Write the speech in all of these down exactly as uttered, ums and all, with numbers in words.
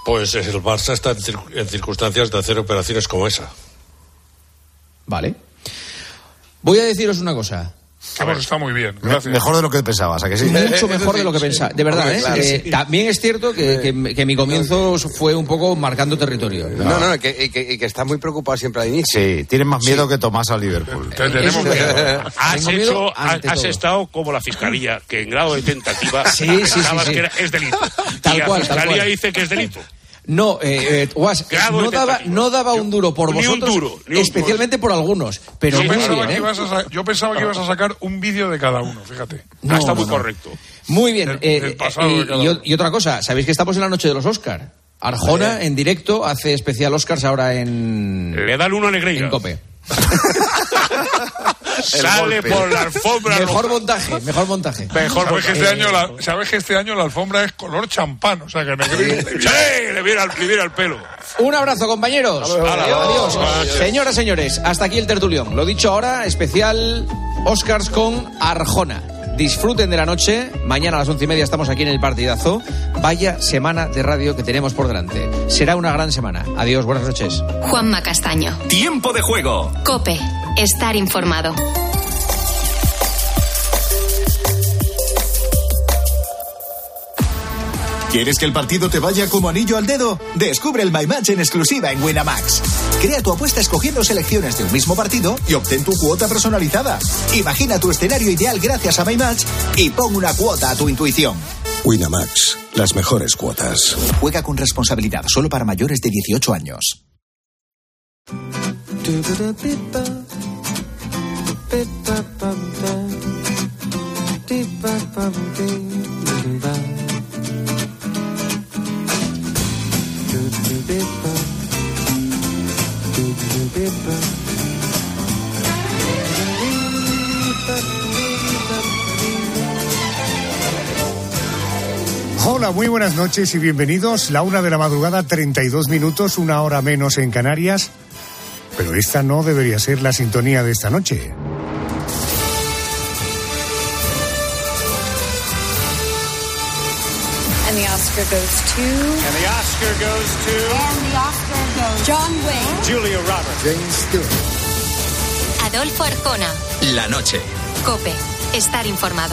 Pues el Barça está en, cir- en circunstancias de hacer operaciones como esa. Vale. Voy a deciros una cosa. Vamos, está muy bien, gracias. Mejor de lo que pensabas, ¿a que sí? Mucho mejor de lo que pensaba, de verdad, ¿eh? Claro, Eh, sí. También es cierto que, que, que mi comienzo fue un poco marcando territorio. No, no, que, y que, y que está muy preocupado siempre al inicio. Sí, tienen más miedo que Tomás al Liverpool. Te tenemos Eso- miedo. Has Tengo miedo hecho, has, ante has todo. estado como la fiscalía, que en grado de tentativa Sí, sí, sí, pensabas sí. que era, es delito. Tal y cual, la tal fiscalía cual. dice que es delito. No, eh, eh, Guas, Grado no de daba, tentativa. no daba un duro por Ni un vosotros, duro, ni un especialmente por algunos, pero Yo muy pensaba, bien, que ¿eh? ibas a sa- yo pensaba que ibas a sacar un vídeo de cada uno, fíjate. No, Ah, está no, muy no. correcto. Muy bien. Del- eh, del pasado y, de cada y o- uno. y otra cosa, sabéis que estamos en la noche de los Oscar. Arjona en directo hace especial Oscars ahora en, Le da el uno a Negreira. en COPE. Sale golpe. por la alfombra Mejor roja. montaje, mejor montaje. Mejor ¿Sabes que, montaje. este año la, ¿Sabes que este año la alfombra es color champán? O sea, que Negreira... ¡Sí! Le viera, el- le viera el pelo. Un abrazo, compañeros. Hala, Adiós. adiós. Señoras, señores, hasta aquí el tertulión. Lo dicho ahora, especial Oscars con Arjona. Disfruten de la noche. Mañana a las once y media estamos aquí en el partidazo. Vaya semana de radio que tenemos por delante. Será una gran semana. Adiós, buenas noches. Juanma Castaño. Tiempo de juego. COPE. Estar informado. ¿Quieres que el partido te vaya como anillo al dedo? Descubre el My Match en exclusiva en Winamax. Crea tu apuesta escogiendo selecciones de un mismo partido y obtén tu cuota personalizada. Imagina tu escenario ideal gracias a My Match y pon una cuota a tu intuición. Winamax, las mejores cuotas. Juega con responsabilidad, solo para mayores de dieciocho años. Hola, muy buenas noches y bienvenidos. La una de la madrugada, treinta y dos minutos, una hora menos en Canarias. Pero esta no debería ser la sintonía de esta noche. And the Oscar goes to... And the Oscar goes to... And the Oscar goes... John Wayne. Julia Roberts. James Stewart. Adolfo Arjona. La noche. COPE. Estar informado.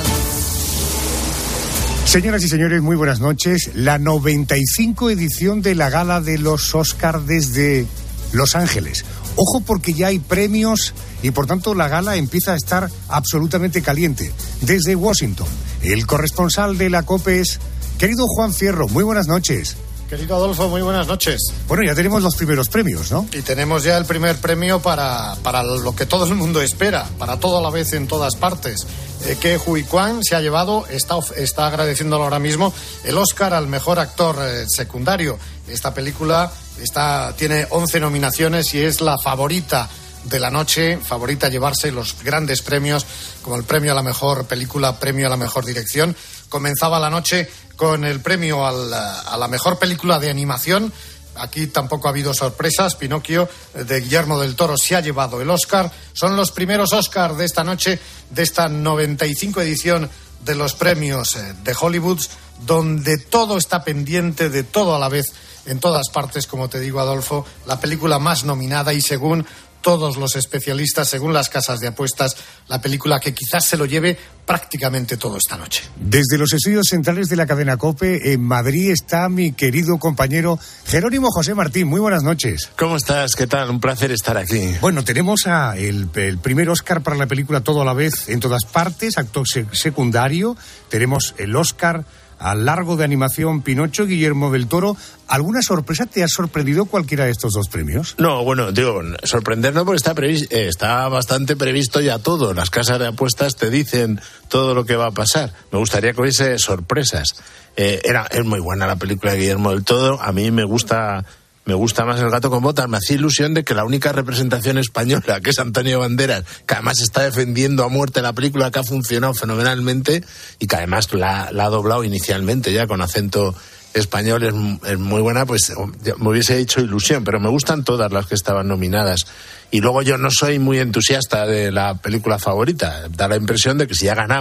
Señoras y señores, muy buenas noches. La noventa y cinco edición de la gala de los Oscar desde Los Ángeles. Ojo porque ya hay premios y por tanto la gala empieza a estar absolutamente caliente. Desde Washington, el corresponsal de la COPE es querido Juan Fierro. Muy buenas noches. Querido Adolfo, muy buenas noches. Bueno, ya tenemos los primeros premios, ¿no? Y tenemos ya el primer premio para, para lo que todo el mundo espera, para todo a la vez en todas partes. Eh, que Hui Kwan se ha llevado, está, está agradeciéndolo ahora mismo, el Oscar al mejor actor eh, secundario. Esta película está, tiene once nominaciones y es la favorita de la noche, favorita a llevarse los grandes premios, como el premio a la mejor película, premio a la mejor dirección. Comenzaba la noche con el premio al, a la mejor película de animación. Aquí tampoco ha habido sorpresas. Pinocchio, de Guillermo del Toro, se ha llevado el Oscar. Son los primeros Oscar de esta noche, de esta noventa y cinco edición de los premios de Hollywood, donde todo está pendiente de todo a la vez, en todas partes, como te digo, Adolfo, la película más nominada y según todos los especialistas, según las casas de apuestas, la película que quizás se lo lleve prácticamente todo esta noche. Desde los estudios centrales de la cadena COPE en Madrid está mi querido compañero Jerónimo José Martín. Muy buenas noches. ¿Cómo estás? ¿Qué tal? Un placer estar aquí. Bueno, tenemos a el, el primer Oscar para la película Todo a la vez en todas partes, actor sec- secundario. Tenemos el Oscar al largo de animación Pinocho, Guillermo del Toro. ¿Alguna sorpresa? ¿Te ha sorprendido cualquiera de estos dos premios? No, bueno, digo, sorprendernos porque está, previs- eh, está bastante previsto ya todo. Las casas de apuestas te dicen todo lo que va a pasar. Me gustaría que hubiese sorpresas. Eh, era, es muy buena la película de Guillermo del Toro. A mí me gusta... Me gusta más El gato con botas. Me hacía ilusión de que la única representación española, que es Antonio Banderas, que además está defendiendo a muerte la película, que ha funcionado fenomenalmente y que además la, la ha doblado inicialmente ya con acento español, es, es muy buena, pues me hubiese hecho ilusión. Pero me gustan todas las que estaban nominadas. Y luego yo no soy muy entusiasta de la película favorita. Da la impresión de que si ha ganado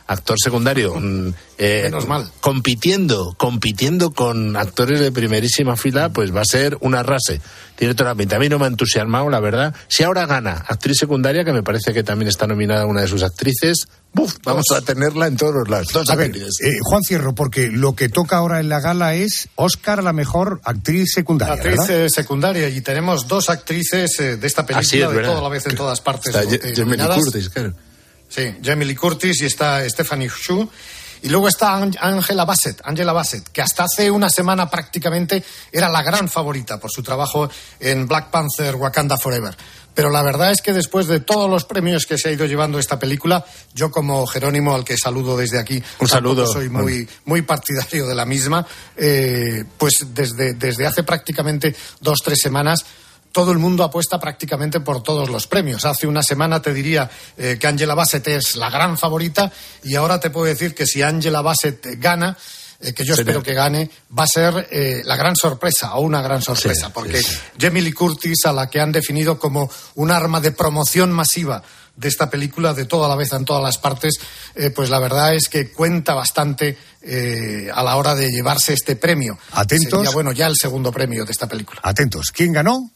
actor secundario, eh, Menos mal. compitiendo, compitiendo con actores de primerísima fila, pues va a ser un arrase. Tiene toda la pinta. A mí no me ha entusiasmado, la verdad. Si ahora gana actriz secundaria, que me parece que también está nominada una de sus actrices, ¡buf! Vamos a tenerla en todos los lados. Dos a ver, actrices. eh, Juan Cierro, porque lo que toca ahora en la gala es Oscar a la mejor actriz secundaria, Actriz ¿verdad? eh, secundaria, y tenemos dos actrices eh, de esta película, Así es, de ¿verdad? toda la vez en todas partes. Está eh, Jamie Lee nominadas. Curtis, claro. Sí, Jamie Lee Curtis y está Stephanie Hsu. Y luego está Angela Bassett, Angela Bassett, que hasta hace una semana prácticamente era la gran favorita por su trabajo en Black Panther Wakanda Forever. Pero la verdad es que después de todos los premios que se ha ido llevando esta película, yo como Jerónimo, al que saludo desde aquí, un saludo, soy muy, muy partidario de la misma, eh, pues desde, desde hace prácticamente dos, tres semanas, todo el mundo apuesta prácticamente por todos los premios. Hace una semana te diría eh, que Angela Bassett es la gran favorita, y ahora te puedo decir que si Angela Bassett gana, eh, que yo Sí, espero no. que gane, va a ser eh, la gran sorpresa, o una gran sorpresa, Sí, porque sí, sí. Jamie Lee Curtis, a la que han definido como un arma de promoción masiva de esta película, de toda la vez en todas las partes, eh, pues la verdad es que cuenta bastante eh, a la hora de llevarse este premio. Atentos. Sería, bueno, ya el segundo premio de esta película. Atentos, ¿quién ganó?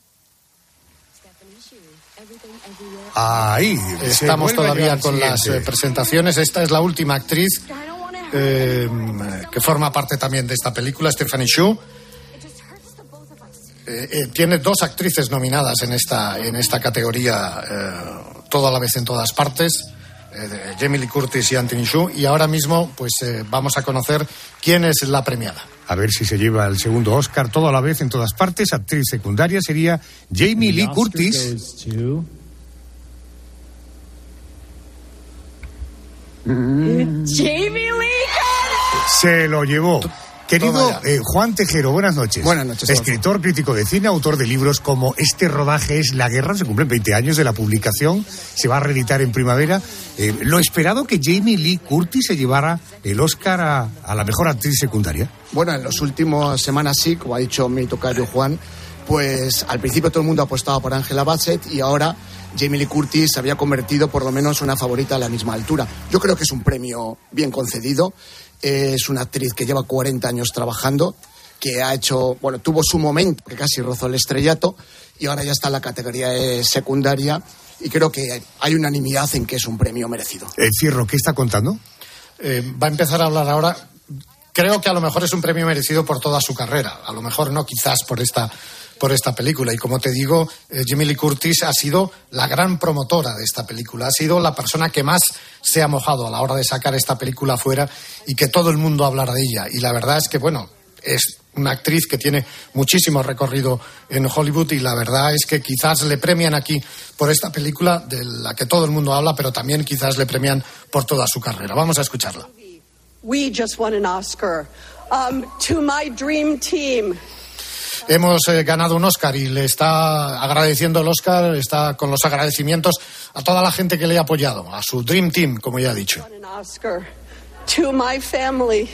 Ahí. se Estamos vuelve todavía al con las siguiente. eh, presentaciones. Esta es la última actriz eh, que forma parte también de esta película, Stephanie Hsu. Eh, eh, tiene dos actrices nominadas en esta, en esta categoría, eh, toda la vez en todas partes, eh, Jamie Lee Curtis y Anthony Hsu. Y ahora mismo pues eh, vamos a conocer quién es la premiada. A ver si se lleva el segundo Oscar todo a la vez en todas partes. Actriz secundaria sería Jamie Lee Curtis. Jamie Lee Se lo llevó. Querido Toma ya. eh, Juan Tejero, buenas noches. Buenas noches, Escritor, crítico de cine, autor de libros como Este rodaje es la guerra, se cumplen veinte años de la publicación, se va a reeditar en primavera. Eh, ¿Lo esperado que Jamie Lee Curtis se llevara el Oscar a, a la mejor actriz secundaria? Bueno, en las últimas semanas sí, como ha dicho mi tocayo Juan, pues al principio todo el mundo apostaba por Angela Bassett y ahora Jamie Lee Curtis se había convertido por lo menos en una favorita a la misma altura. Yo creo que es un premio bien concedido. Es una actriz que lleva cuarenta años trabajando, que ha hecho, bueno, tuvo su momento, que casi rozó el estrellato, y ahora ya está en la categoría eh, secundaria, y creo que hay unanimidad en que es un premio merecido. Eh, Cierro, ¿qué está contando? Eh, va a empezar a hablar ahora. Creo que a lo mejor es un premio merecido por toda su carrera. A lo mejor no, quizás por esta, por esta película. Y como te digo, eh, Jamie Lee Curtis ha sido la gran promotora de esta película. Ha sido la persona que más se ha mojado a la hora de sacar esta película afuera y que todo el mundo hablara de ella. Y la verdad es que, bueno, es una actriz que tiene muchísimo recorrido en Hollywood, y la verdad es que quizás le premian aquí por esta película de la que todo el mundo habla, pero también quizás le premian por toda su carrera. Vamos a escucharla. We just won an Oscar. Um, to my dream team. Hemos eh, ganado un Oscar y le está agradeciendo el Oscar, está con los agradecimientos a toda la gente que le ha apoyado, a su Dream Team, como ya ha dicho. An Oscar. To my family.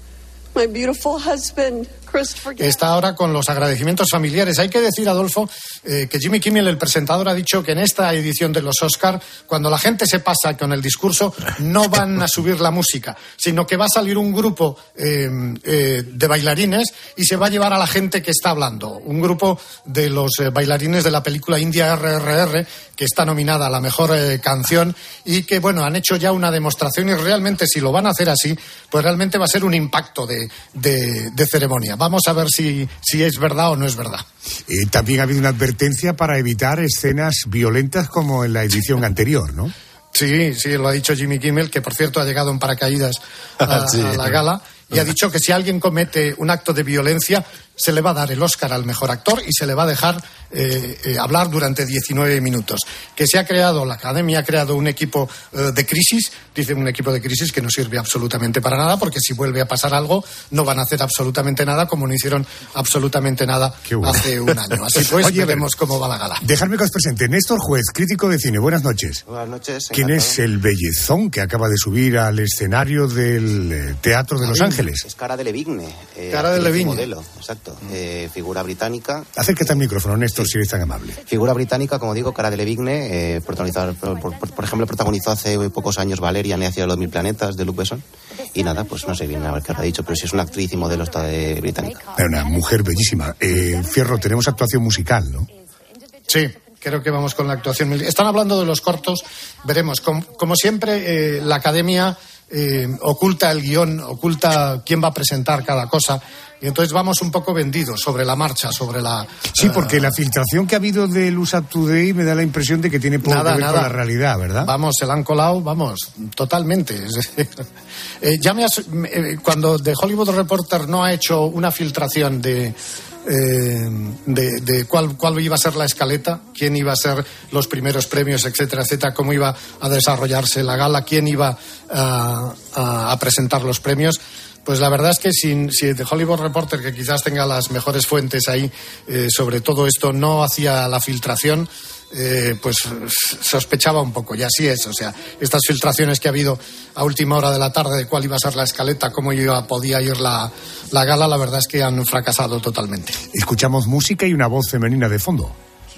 My beautiful husband, Christopher Guest. Está ahora con los agradecimientos familiares. Hay que decir, Adolfo, eh, que Jimmy Kimmel, el presentador, ha dicho que en esta edición de los Oscar, cuando la gente se pasa con el discurso, no van a subir la música, sino que va a salir un grupo eh, eh, de bailarines y se va a llevar a la gente que está hablando. Un grupo de los eh, bailarines de la película India R R R, que está nominada a la mejor eh, canción, y que, bueno, han hecho ya una demostración, y realmente si lo van a hacer así, pues realmente va a ser un impacto de, de, de ceremonia. Vamos a ver si, si es verdad o no es verdad. Eh, también ha habido una advertencia para evitar escenas violentas como en la edición anterior, ¿no? Sí, sí, lo ha dicho Jimmy Kimmel, que por cierto ha llegado en paracaídas a, Sí. a la gala, y ha dicho que si alguien comete un acto de violencia, se le va a dar el Oscar al mejor actor y se le va a dejar eh, eh, hablar durante diecinueve minutos. Que se ha creado, la Academia ha creado un equipo eh, de crisis, dice un equipo de crisis que no sirve absolutamente para nada, porque si vuelve a pasar algo, no van a hacer absolutamente nada, como no hicieron absolutamente nada bueno. hace un año. Así pues, Oye, veremos cómo va la gala. Dejadme que os presente. Néstor Juez, crítico de cine. Buenas noches. Buenas noches. ¿Quién encantado. es el bellezón que acaba de subir al escenario del eh, Teatro de Los Ángeles? Es Cara de Levigne. Eh, Cara de actriz y Levigne. modelo, exacto. Correcto. Eh, figura británica. Acércate al micrófono, Néstor, si eres tan amable. Figura británica, como digo, Cara Delevingne, eh, protagonizado, por, por, por ejemplo, protagonizó hace pocos años Valeria, Necia de los Mil Planetas, de Luc Besson. Y nada, pues no sé bien a ver qué habrá dicho, pero si es una actriz y modelo está de británica. Pero una mujer bellísima. Eh, Fierro, tenemos actuación musical, ¿no? Sí. Creo que vamos con la actuación. Están hablando de los cortos, veremos. Como, como siempre, eh, la academia eh, oculta el guión, oculta quién va a presentar cada cosa. Y entonces vamos un poco vendidos sobre la marcha, sobre la... Sí, porque uh, la filtración que ha habido del U S A Today me da la impresión de que tiene poco nada, que ver nada. con la realidad, ¿verdad? Vamos, se la han colado, vamos, totalmente. eh, ya me has, eh, cuando The Hollywood Reporter no ha hecho una filtración de... Eh, de, de cuál, cuál iba a ser la escaleta, quién iba a ser los primeros premios, etcétera, etcétera, cómo iba a desarrollarse la gala, quién iba a, a, a presentar los premios. Pues la verdad es que si, si The Hollywood Reporter, que quizás tenga las mejores fuentes ahí eh, sobre todo esto, no hacía la filtración, eh, pues sospechaba un poco, y así es. O sea, estas filtraciones que ha habido a última hora de la tarde de cuál iba a ser la escaleta, cómo iba, podía ir la, la gala, la verdad es que han fracasado totalmente. Escuchamos música y una voz femenina de fondo.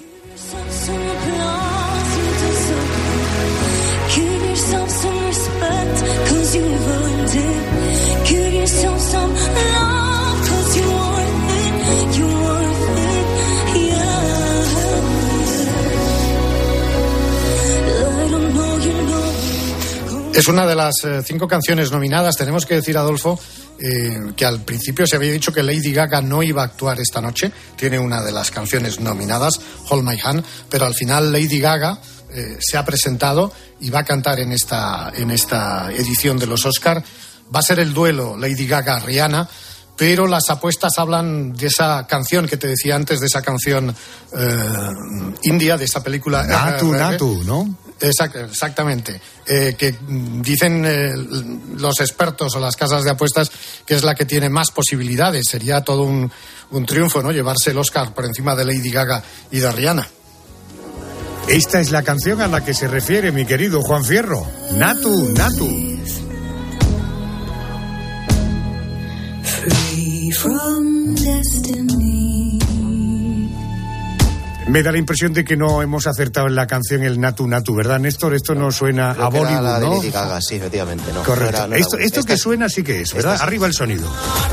Es una de las eh, cinco canciones nominadas. Tenemos que decir, Adolfo, eh, que al principio se había dicho que Lady Gaga no iba a actuar esta noche. Tiene una de las canciones nominadas, Hold My Hand, pero al final Lady Gaga eh, se ha presentado y va a cantar en esta, en esta edición de los Oscar. Va a ser el duelo Lady Gaga-Rihanna, pero las apuestas hablan de esa canción que te decía antes, de esa canción eh, india, de esa película... Natu, Natu, ¿no? Exact, exactamente. Eh, que dicen eh, los expertos o las casas de apuestas que es la que tiene más posibilidades. Sería todo un, un triunfo, ¿no? Llevarse el Oscar por encima de Lady Gaga y de Rihanna. Esta es la canción a la que se refiere mi querido Juan Fierro. Natu, Natu. Free from destiny. Me da la impresión de que no hemos acertado en la canción el Natu Natu, ¿verdad, Néstor? Esto no suena Creo a Bollywood, la de ¿no? Lady Gaga, sí, efectivamente. No, correcto. No era, no esto era, esto que es, suena sí que es, ¿verdad? Es, Arriba el sonido.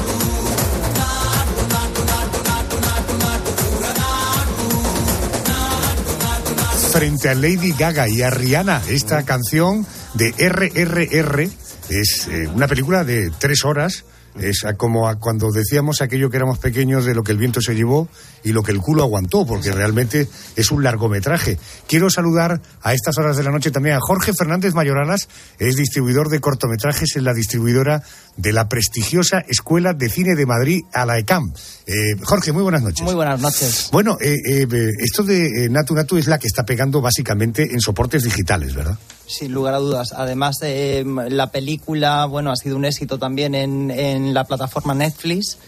Frente a Lady Gaga y a Rihanna, esta canción de R R R es eh, una película de tres horas. Es como a cuando decíamos aquello que éramos pequeños de lo que el viento se llevó y lo que el culo aguantó, porque realmente es un largometraje. Quiero saludar a estas horas de la noche también a Jorge Fernández Mayoralas, es distribuidor de cortometrajes en la distribuidora de la prestigiosa Escuela de Cine de Madrid, a la ECAM. Eh, Jorge, muy buenas noches. Muy buenas noches. Bueno, eh, eh, esto de eh, Natu Natu es la que está pegando básicamente en soportes digitales, ¿verdad? Sin lugar a dudas. Además, eh, la película, bueno, ha sido un éxito también en, en la plataforma Netflix.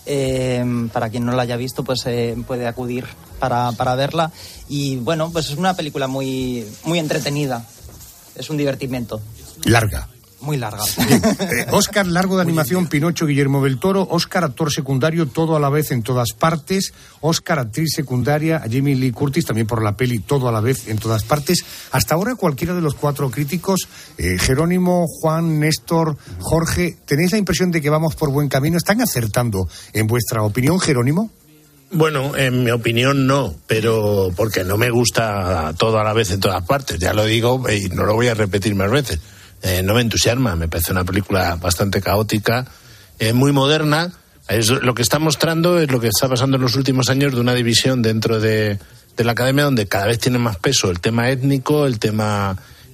Eh, para quien no la haya visto, pues eh, puede acudir para, para verla. Y bueno, pues es una película muy, muy entretenida. Es un divertimento. Larga. Muy larga. Eh, Oscar largo de animación, Pinocho, Guillermo del Toro. Oscar actor secundario, Todo a la vez en todas partes. Oscar actriz secundaria, a Jamie Lee Curtis, también por la peli Todo a la vez en todas partes. Hasta ahora cualquiera de los cuatro críticos, eh, Jerónimo, Juan, Néstor, Jorge, ¿tenéis la impresión de que vamos por buen camino? ¿Están acertando en vuestra opinión, Jerónimo? Bueno, en mi opinión no, pero porque no me gusta Todo a la vez en todas partes, ya lo digo y no lo voy a repetir más veces. Eh, no me entusiasma, me parece una película bastante caótica, eh, muy moderna. Es, lo que está mostrando es lo que está pasando en los últimos años de una división dentro de, de la academia donde cada vez tiene más peso el tema étnico, el tema,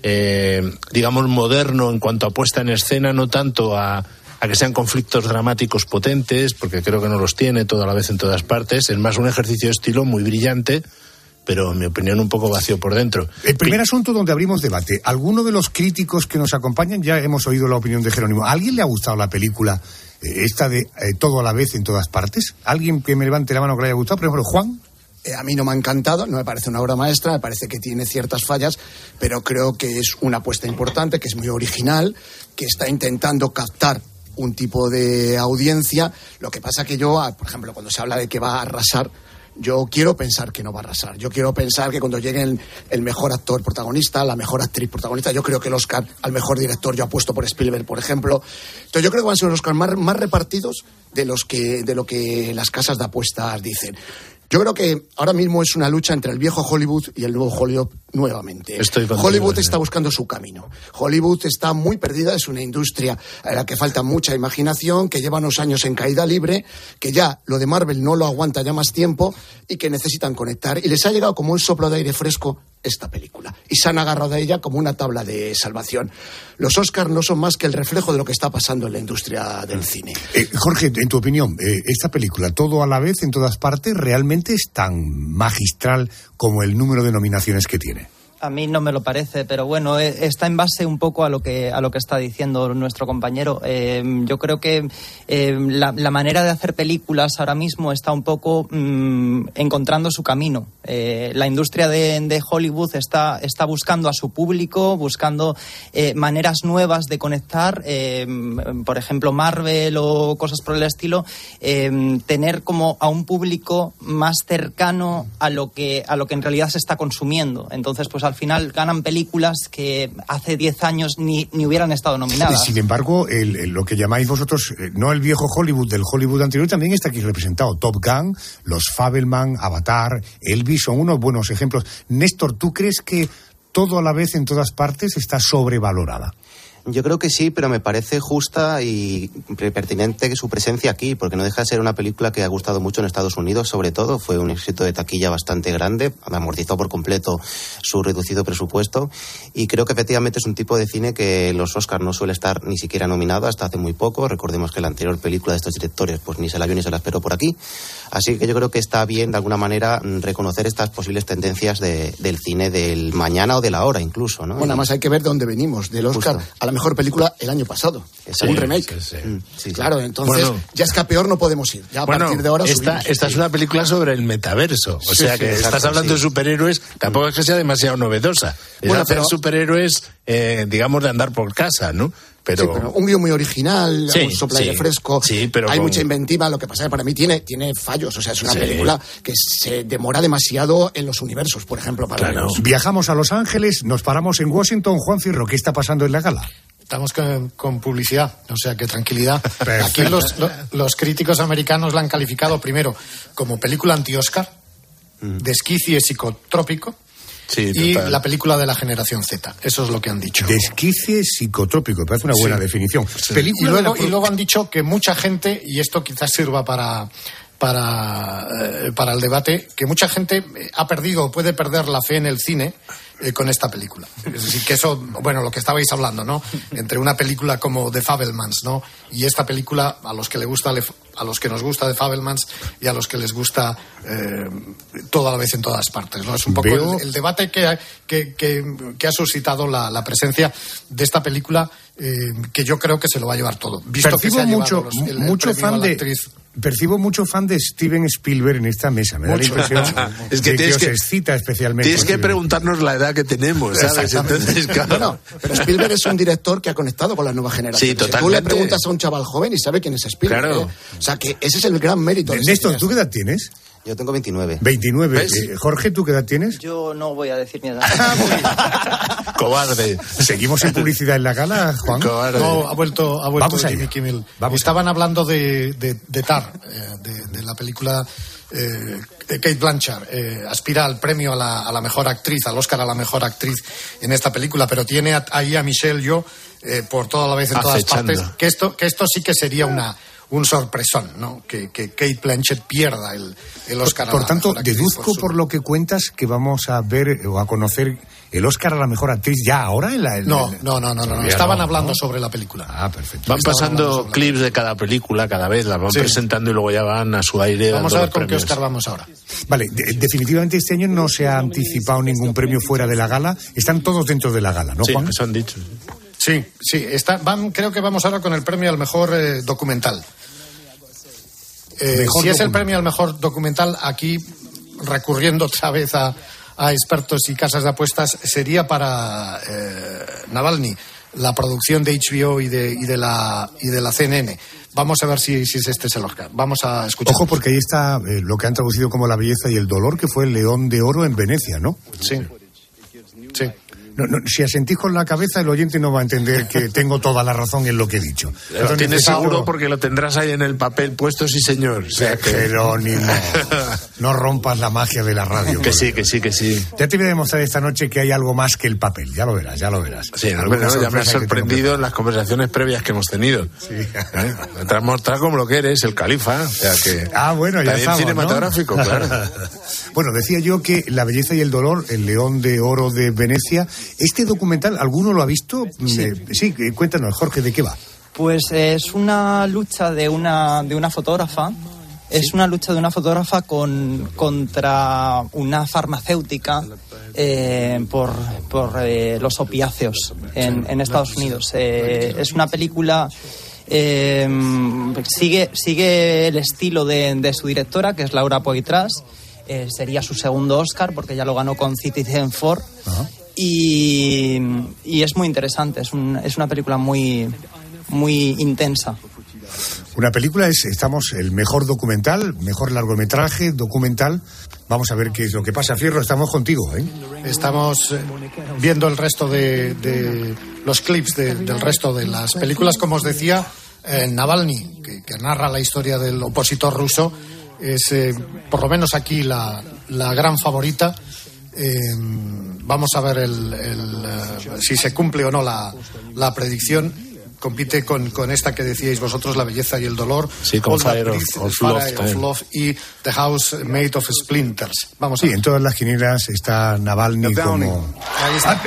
eh, digamos, moderno en cuanto a puesta en escena, no tanto a, a que sean conflictos dramáticos potentes, porque creo que no los tiene Todo a la vez en todas partes. Es más un ejercicio de estilo muy brillante, pero en mi opinión un poco vacío por dentro. El primer asunto donde abrimos debate. ¿Alguno de los críticos que nos acompañan, ya hemos oído la opinión de Jerónimo, ¿a alguien le ha gustado la película eh, esta de eh, Todo a la vez en todas partes? ¿Alguien que me levante la mano que le haya gustado? Por ejemplo, Juan. Eh, a mí no me ha encantado, no me parece una obra maestra, me parece que tiene ciertas fallas, pero creo que es una apuesta importante, que es muy original, que está intentando captar un tipo de audiencia. Lo que pasa que yo, por ejemplo, cuando se habla de que va a arrasar, yo quiero pensar que no va a arrasar. Yo quiero pensar que cuando llegue el, el mejor actor protagonista, la mejor actriz protagonista, yo creo que el Oscar al mejor director, yo apuesto por Spielberg, por ejemplo. Entonces yo creo que van a ser los Oscars más, más repartidos de, los que, de lo que las casas de apuestas dicen. Yo creo que ahora mismo es una lucha entre el viejo Hollywood y el nuevo Hollywood nuevamente. Hollywood está buscando su camino. Hollywood está muy perdida, es una industria a la que falta mucha imaginación, que lleva unos años en caída libre, que ya lo de Marvel no lo aguanta ya más tiempo y que necesitan conectar. Y les ha llegado como un soplo de aire fresco esta película. Y se han agarrado a ella como una tabla de salvación. Los Oscars no son más que el reflejo de lo que está pasando en la industria del cine. Eh, Jorge, en tu opinión, eh, esta película, todo a la vez, en todas partes, ¿realmente es tan magistral como el número de nominaciones que tiene? A mí no me lo parece, pero bueno, eh, está en base un poco a lo que a lo que está diciendo nuestro compañero. Eh, yo creo que eh, la, la manera de hacer películas ahora mismo está un poco mmm, encontrando su camino. Eh, la industria de, de Hollywood está, está buscando a su público, buscando eh, maneras nuevas de conectar. Eh, por ejemplo, Marvel o cosas por el estilo. Eh, tener como a un público más cercano a lo que a lo que en realidad se está consumiendo. Entonces, pues al final ganan películas que hace diez años ni, ni hubieran estado nominadas. Sin embargo, el, el, lo que llamáis vosotros, eh, no el viejo Hollywood, del Hollywood anterior, también está aquí representado. Top Gun, los Fabelman, Avatar, Elvis, son unos buenos ejemplos. Néstor, ¿tú crees que todo a la vez en todas partes está sobrevalorada? Yo creo que sí, pero me parece justa y pertinente su presencia aquí, porque no deja de ser una película que ha gustado mucho en Estados Unidos, sobre todo. Fue un éxito de taquilla bastante grande, amortizó por completo su reducido presupuesto, y creo que efectivamente es un tipo de cine que los Oscars no suele estar ni siquiera nominado hasta hace muy poco. Recordemos que la anterior película de estos directores pues ni se la vio ni se la esperó por aquí. Así que yo creo que está bien, de alguna manera, reconocer estas posibles tendencias de, del cine del mañana o de la hora, incluso, ¿no? Bueno, además hay que ver de dónde venimos, del Oscar Justo. a la mejor película el año pasado. Es un remake. Sí, sí. Mm, sí, claro, entonces bueno, ya es que a peor no podemos ir. Ya a bueno, partir de ahora esta, subimos. esta es una película sobre el metaverso. O Sí, sea sí, que exacto, estás hablando sí. de superhéroes, tampoco es que sea demasiado novedosa. Es Bueno, hacer pero- superhéroes, eh, digamos, de andar por casa, ¿no? Pero... Sí, pero un guión muy original, Sí, un sopla aire sí. fresco. Sí, pero hay con- mucha inventiva. Lo que pasa es que para mí tiene, tiene fallos. O sea, es una Sí. película que se demora demasiado en los universos, por ejemplo, para Claro. los- Viajamos a Los Ángeles, nos paramos en Washington. Juan Cirro, ¿qué está pasando en la gala? Estamos con, con publicidad, o sea que tranquilidad. Aquí los, lo- los críticos americanos la han calificado primero como película anti-Oscar, desquicie psicotrópico, Sí, y total. la película de la generación Z. Eso es lo que han dicho. Desquicie psicotrópico, me parece una buena Sí. definición. Sí. Película Y luego, de la- y luego han dicho que mucha gente, y esto quizás sirva para, para, eh, para el debate, que mucha gente eh, ha perdido o puede perder la fe en el cine eh, con esta película. Es decir, que eso, bueno, lo que estabais hablando, ¿no? Entre una película como The Fabelmans, ¿no? Y esta película, a los que le gusta, a los que nos gusta The Fabelmans y a los que les gusta eh, todo a la vez en todas partes, ¿no? Es un poco Veo- el, el debate que, ha- que, que, que ha suscitado la, la presencia de esta película, eh, que yo creo que se lo va a llevar todo. Visto que Percibo se ha llevado mucho, los- el- el mucho premio a fan la de... actriz. Percibo mucho fan de Steven Spielberg en esta mesa. Me da Mucho. la impresión Es que de que tienes os que- excita especialmente. Tienes que Steven. preguntarnos la edad que tenemos, ¿sabes? Exactamente. Entonces, claro. Bueno, pero Spielberg es un director que ha conectado con las nuevas generaciones. Sí, Tú le totalmente. preguntas a un chaval joven y sabe quién es Spielberg. Claro. ¿eh? O sea, que ese es el gran mérito. de ese Néstor, cineasta. ¿tú qué edad tienes? Yo tengo veintinueve. veintinueve. ¿Ves? Eh, Jorge, ¿tú qué edad tienes? Yo no voy a decir mi edad. Cobarde. ¿Seguimos en publicidad en la gala, Juan? Cobarde. No, ha vuelto, ha vuelto Vamos allá. Jimmy Kimmel. Vamos Estaban hablando de, de, de Tar, eh, de, de la película eh, de Kate Blanchett. Eh, aspira al premio a la, a la mejor actriz, al Oscar a la mejor actriz en esta película, pero tiene a- ahí a Michelle Yeoh eh, por toda la vez en todas Acechando. partes. Que esto, que esto sí que sería una un sorpresón, ¿no? Que, que Kate Blanchett pierda el, el Oscar. Por a la tanto, mejor actriz deduzco su- por lo que cuentas que vamos a ver eh, o a conocer el Oscar a la mejor actriz ya ahora en la... en No, la- no, no, no, no, no. Todavía Estaban no, hablando ¿no? sobre la película. Ah, perfecto. Van Estaban hablando pasando sobre la clips de cada película cada vez, las van Sí. presentando y luego ya van a su aire. Vamos dando a ver los con qué premios. Oscar vamos ahora. Vale, de- definitivamente este año no se ha anticipado ningún premio fuera de la gala. Están todos dentro de la gala, ¿no, Sí, Juan? eso han dicho. Sí, sí. Está, van, creo que vamos ahora con el premio al mejor eh, documental. Eh, Mejor si es el documental. premio al mejor documental, aquí, recurriendo otra vez a, a expertos y casas de apuestas, sería para eh, Navalny, la producción de H B O y de, y de, la, y de la C N N. Vamos a ver si, si este es el Oscar. Vamos a escuchar. Ojo, porque ahí está eh, lo que han traducido como La belleza y el dolor, que fue el León de Oro en Venecia, ¿no? Sí. Sí. No, no, si asentís con la cabeza, el oyente no va a entender que tengo toda la razón en lo que he dicho. Lo tienes seguro porque lo tendrás ahí en el papel puesto, sí señor. O sea que... Jerónimo, no rompas la magia de la radio. Que sí, que sí, que sí. Ya te voy a demostrar esta noche que hay algo más que el papel, ya lo verás, ya lo verás. Sí, no, bueno, ya me has sorprendido en las conversaciones previas que hemos tenido. Sí. ¿Eh? Te has mostrado como lo que eres, el califa. O sea que... Ah, bueno, ya estamos, cinematográfico, ¿no? Claro. Bueno, decía yo que La belleza y el dolor, el León de Oro de Venecia, este documental, ¿alguno lo ha visto? Sí, eh, sí cuéntanos, Jorge, ¿de qué va? Pues es una lucha de una, de una fotógrafa. Es una lucha de una fotógrafa con, contra una farmacéutica eh, por, por eh, los opiáceos en, en Estados Unidos. Eh, es una película... Eh, sigue, sigue el estilo de, de su directora, que es Laura Poitras. Eh, sería su segundo Oscar, porque ya lo ganó con Citizen Four. Uh-huh. Y, y es muy interesante, es, un, es una película muy, muy intensa. Una película es, estamos, el mejor documental, mejor largometraje, documental. Vamos a ver qué es lo que pasa, Fierro, estamos contigo, ¿eh? Estamos viendo el resto de, de los clips de, del resto de las películas. Como os decía, eh, Navalny, que, que narra la historia del opositor ruso, es eh, por lo menos aquí la, la gran favorita. Eh, vamos a ver el, el, uh, si se cumple o no la, la predicción. Compite con, con esta que decíais vosotros, La belleza y el dolor. Sí, con Fire of, of, Fire Love, of Love y The House Made of Splinters. Vamos sí, a ver. En todas las quinielas está Navalny como... Ahí está.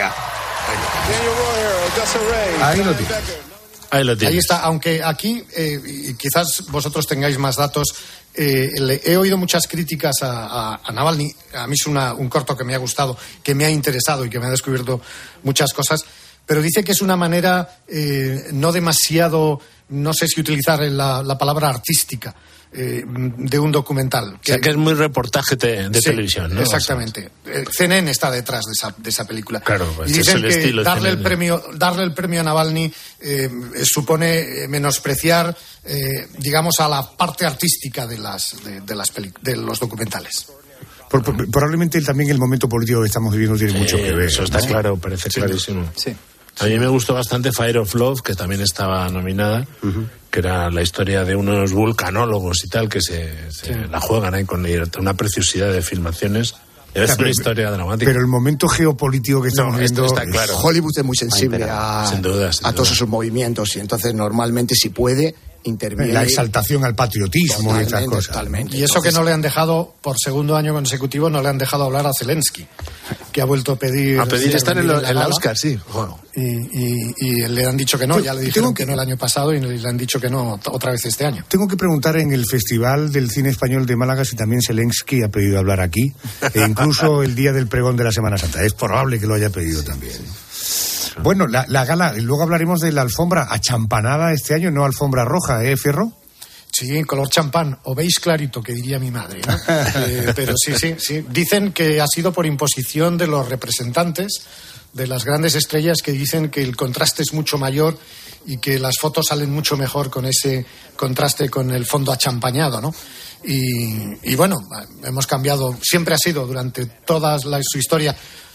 Ahí lo tienes. Ahí lo tienes. Ahí está, aunque aquí, eh, y quizás vosotros tengáis más datos, eh, le, he oído muchas críticas a, a, a Navalny. A mí es una, un corto que me ha gustado, que me ha interesado y que me ha descubierto muchas cosas. Pero dice que es una manera eh, no demasiado, no sé si utilizar la, la palabra artística, eh, de un documental. Que, o sea, que es muy reportaje de, de sí, televisión, ¿no? Exactamente. O sea, C N N está detrás de esa, de esa película. Claro, pues y dicen es el que estilo darle C N N. el premio, darle el premio a Navalny eh, supone menospreciar, eh, digamos, a la parte artística de las, de, de las peli- de los documentales. Por, por, probablemente también el momento político que estamos viviendo tiene sí, mucho que ver. Eso está ¿no? claro, parece sí, clarísimo. Sí. A mí me gustó bastante Fire of Love, que también estaba nominada, uh-huh. que era la historia de unos vulcanólogos y tal, que se, se sí. la juegan ahí con una preciosidad de filmaciones. Es claro, una historia dramática. Pero el momento geopolítico que estamos no, viendo... Está claro. Hollywood es muy sensible Ay, a, sin duda, sin a todos duda. esos movimientos y entonces normalmente si puede interviene. La exaltación al patriotismo y estas cosas. Totalmente. Y eso entonces, que no le han dejado, por segundo año consecutivo, no le han dejado hablar a Zelensky, que ha vuelto a pedir... A pedir estar en, lo, en la Oscar, sí. Wow. Y, y, y le han dicho que no, ya le dijeron que no el año pasado y le han dicho que no otra vez este año. Tengo que preguntar en el Festival del Cine Español de Málaga si también Zelensky ha pedido hablar aquí, e incluso el día del pregón de la Semana Santa. Es probable que lo haya pedido también. Bueno, la, la gala, luego hablaremos de la alfombra achampanada este año, no alfombra roja, ¿eh, Fierro? Sí, color champán, o beige clarito, que diría mi madre, ¿no? eh, pero sí, sí, sí. Dicen que ha sido por imposición de los representantes de las grandes estrellas, que dicen que el contraste es mucho mayor y que las fotos salen mucho mejor con ese contraste con el fondo achampañado, ¿no? Y, y bueno, hemos cambiado, siempre ha sido durante toda la, su historia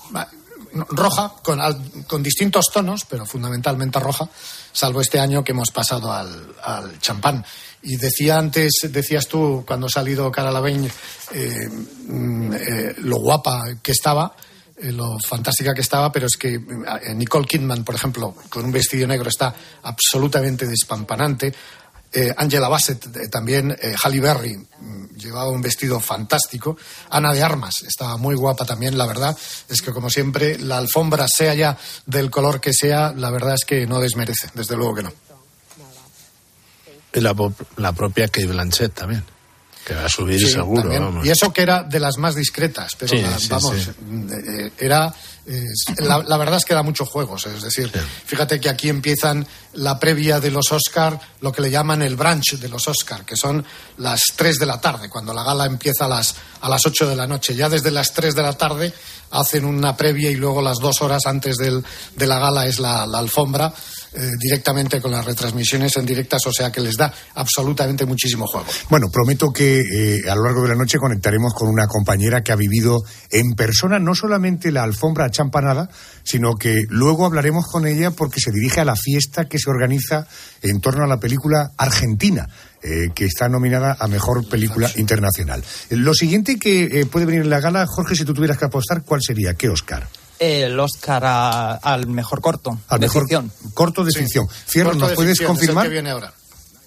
roja, con, con distintos tonos, pero fundamentalmente roja, salvo este año que hemos pasado al, al champán. Y decía antes, decías tú, cuando ha salido Cara Lavegne, eh, eh, lo guapa que estaba, eh, lo fantástica que estaba, pero es que eh, Nicole Kidman, por ejemplo, con un vestido negro está absolutamente despampanante. Eh, Angela Bassett eh, también, eh, Halle Berry mm, llevaba un vestido fantástico. Ana de Armas estaba muy guapa también. La verdad es que, como siempre, la alfombra, sea ya del color que sea, la verdad es que no desmerece, desde luego que no. Y la, la propia Kate Blanchett también, que va a subir sí, seguro. Vamos. Y eso que era de las más discretas, pero sí, la, sí, vamos, sí. Eh, era... Eh, la, la verdad es que da muchos juegos, es decir, sí. Fíjate que aquí empiezan la previa de los Oscar, lo que le llaman el brunch de los Oscar, que son las tres de la tarde, cuando la gala empieza a las, a las ocho de la noche. Ya desde las tres de la tarde hacen una previa y luego las dos horas antes del, de la gala es la, la alfombra. Eh, directamente con las retransmisiones en directas, o sea que les da absolutamente muchísimo juego. Bueno, prometo que eh, a lo largo de la noche conectaremos con una compañera que ha vivido en persona no solamente la alfombra champanada, sino que luego hablaremos con ella porque se dirige a la fiesta que se organiza en torno a la película Argentina, eh, que está nominada a Mejor Película Internacional. Lo siguiente que eh, puede venir en la gala, Jorge, si tú tuvieras que apostar, ¿cuál sería? ¿Qué Oscar? El Oscar a, al mejor corto al de mejor ficción. Corto de sí. ficción. Fierro, corto ¿nos de puedes ficción, confirmar? Es el que viene ahora.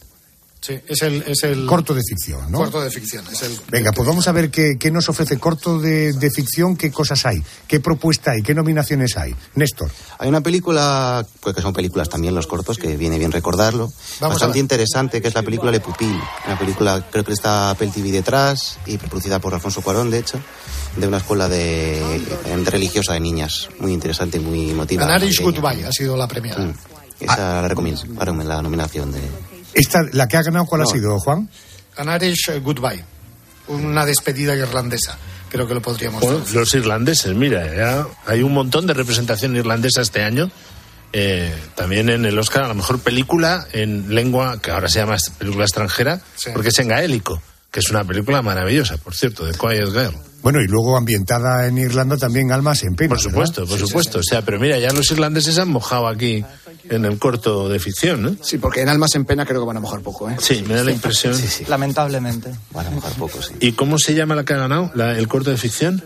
Sí, es el, es el... Corto de ficción, ¿no? Corto de ficción. Es el... Venga, pues vamos a ver qué, qué nos ofrece corto de, de ficción, qué cosas hay, qué propuesta hay, qué nominaciones hay. Néstor. Hay una película, pues que son películas también los cortos, que viene bien recordarlo, Vamos bastante interesante, que es la película Le Pupil. Una película, creo que está Apple T V detrás, y producida por Alfonso Cuarón, de hecho, de una escuela de, de religiosa de niñas. Muy interesante, muy emotiva. An Irish Goodbye ha sido la premiada. Mm. Esa ah. la recomiendo, para la nominación de... Esta, ¿la que ha ganado cuál no. ha sido, Juan? An Irish Goodbye, una despedida irlandesa. Creo que lo podríamos bueno, los irlandeses, mira, ya hay un montón de representación irlandesa este año. Eh, también en el Oscar a la mejor película en lengua, que ahora se llama película extranjera, sí. porque es en gaélico, que es una película maravillosa, por cierto, de Quiet Girl. Bueno, y luego ambientada en Irlanda también Almas en Pena. Por supuesto, ¿verdad? por sí, supuesto. Sí, sí. O sea, pero mira, ya los irlandeses se han mojado aquí en el corto de ficción, ¿no? Sí, porque en Almas en Pena creo que van a mojar poco, ¿eh? Sí, me da la impresión. Sí, sí. Lamentablemente. Van a mojar poco, sí. ¿Y cómo se llama la que ha ganado, la, el corto de ficción?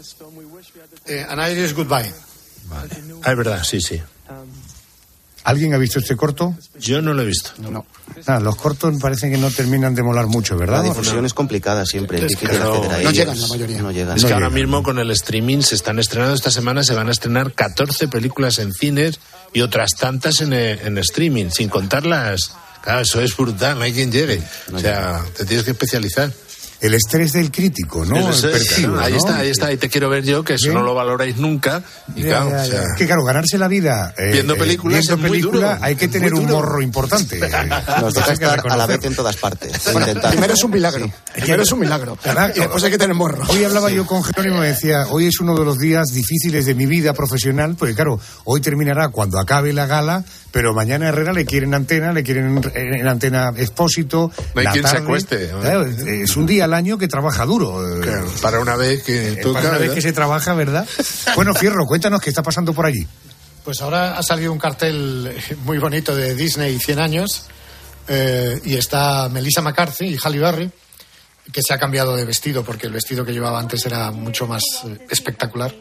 Eh, An Irish Goodbye. Vale. Ah, es verdad, sí, sí. ¿Alguien ha visto este corto? Yo no lo he visto. No. Ah, los cortos me parece que no terminan de molar mucho, ¿verdad? La difusión no. es complicada siempre. Es difícil no, acceder a no ellos. llegan la mayoría. No llegan. Es que no ahora llegan. mismo con el streaming se están estrenando esta semana, se van a estrenar catorce películas en cines y otras tantas en, en streaming, sin contar las... Claro, eso es brutal, no hay quien llegue. No o sea, te tienes que especializar. El estrés del crítico, ¿no? El, el perfil, ¿no? Ahí está, ahí está, ahí te quiero ver yo, que eso ¿sí? no lo valoráis nunca. Y ya, claro, ya, ya. O sea, que claro, ganarse la vida eh, viendo películas, viendo es película, muy duro, hay que tener un morro importante. Nos toca estar a la vez en todas partes. Bueno, primero es un milagro. Sí. Primero es un milagro. Y después hay que tener morro. Hoy hablaba yo con Jerónimo y me decía, hoy es uno de los días difíciles de mi vida profesional, porque claro, hoy terminará cuando acabe la gala, pero mañana a Herrera le quieren Antena, le quieren en Antena Expósito. No hay la quien tarde. se acueste. Claro, es un día al año que trabaja duro. Claro, para una vez que toca, para una vez que se trabaja, ¿verdad? Bueno, Fierro, cuéntanos qué está pasando por allí. Pues ahora ha salido un cartel muy bonito de Disney cien años eh, y está Melissa McCarthy y Halle Berry, que se ha cambiado de vestido porque el vestido que llevaba antes era mucho más eh, espectacular.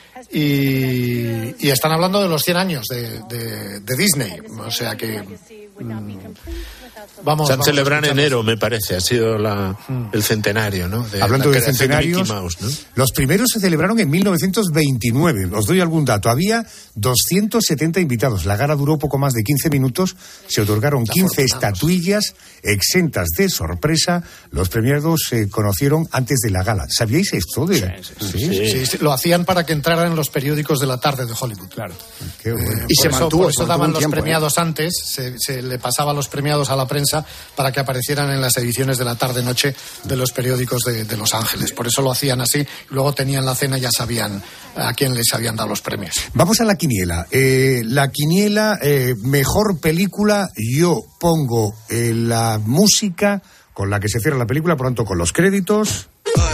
Y, y están hablando de los cien años de, de, de Disney, o sea que mm, vamos. Se han vamos celebrado en enero, me parece, ha sido la, mm. el centenario, ¿no? De Hablando de centenarios, de Mouse, ¿no? Los primeros se celebraron en mil novecientos veintinueve. Os doy algún dato. Había doscientos setenta invitados. La gala duró poco más de quince minutos. Se otorgaron quince estatuillas exentas de sorpresa. Los premiados se conocieron antes de la gala. ¿Sabíais esto? De... Sí, sí, sí. Sí, sí, sí. Lo hacían para que entraran en los periódicos de la tarde de Hollywood. Claro. Qué bueno. Eh, y se eso, mantuvo. Por eso se daban mantuvo los tiempo, premiados ¿eh? antes, se, se le pasaba los premiados a la prensa para que aparecieran en las ediciones de la tarde-noche de los periódicos de, de Los Ángeles. Por eso lo hacían así. Luego tenían la cena y ya sabían a quién les habían dado los premios. Vamos a la quiniela. Eh, la quiniela, eh, mejor película, yo pongo eh, la música con la que se cierra la película, pronto con los créditos.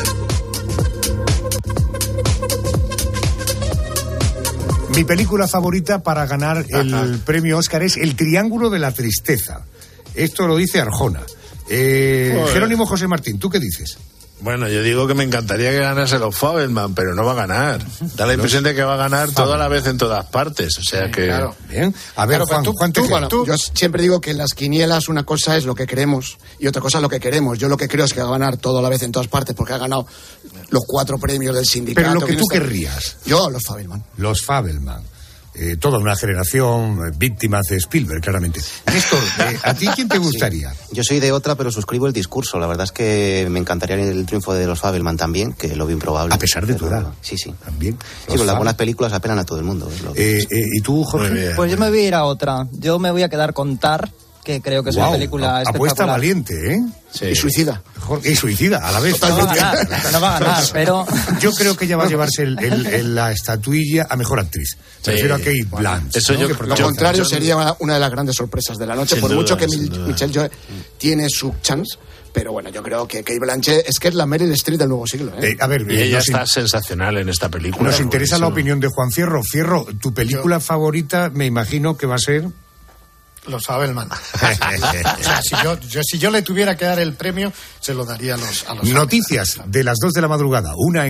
Mi película favorita para ganar el Ajá. premio Oscar es El Triángulo de la Tristeza. Esto lo dice Arjona. Eh, Jerónimo José Martín, ¿tú qué dices? Bueno, yo digo que me encantaría que ganase los Fabelman, pero no va a ganar. Da la impresión de que va a ganar toda la vez en todas partes. O sea que... Claro. Bien. A ver, claro, Juan, tú, Juan tú, bueno, tú... yo siempre digo que en las quinielas una cosa es lo que queremos y otra cosa es lo que queremos. Yo lo que creo es que va a ganar toda la vez en todas partes porque ha ganado los cuatro premios del sindicato. Pero lo que, que tú está... querrías. Yo, los Fabelman. Los Fabelman. Eh, toda una generación eh, víctimas de Spielberg, claramente. Néstor, eh, ¿a ti quién te gustaría? Sí. Yo soy de otra, pero suscribo el discurso. La verdad es que me encantaría el triunfo de los Fabelman también, que lo veo improbable. A pesar de tu edad. Sí, sí. También. Sí, con las buenas películas apelan a todo el mundo. Eh, eh, ¿Y tú, Jorge? Pues yo me voy a ir a otra. Yo me voy a quedar con Tar, que creo que es Wow, una película a- espectacular. Apuesta valiente, ¿eh? Sí. Y suicida. Y suicida, a la vez. No va a ganar, no va a ganar, pero... Yo creo que ella va a llevarse el- el- el- la estatuilla a mejor actriz. Me refiero a Kate Blanchett. Eso ¿no? yo- Que Lo protagoniza. contrario sería una, una de las grandes sorpresas de la noche, Sin por duda, mucho que sin Mil- duda. Michelle Yeoh tiene su chance, pero bueno, yo creo que Kate Blanchett es que es la Meryl Streep del nuevo siglo. ¿eh? Eh, a ver, Y eh, ella nos, está in- sensacional en esta película. nos interesa la buenísima. opinión de Juan Fierro. Fierro, tu película favorita me imagino que va a ser... Lo sabe el man. O sea, si yo, yo- si yo le tuviera que dar el premio, se lo daría a los... A los Noticias de las dos de la madrugada. Una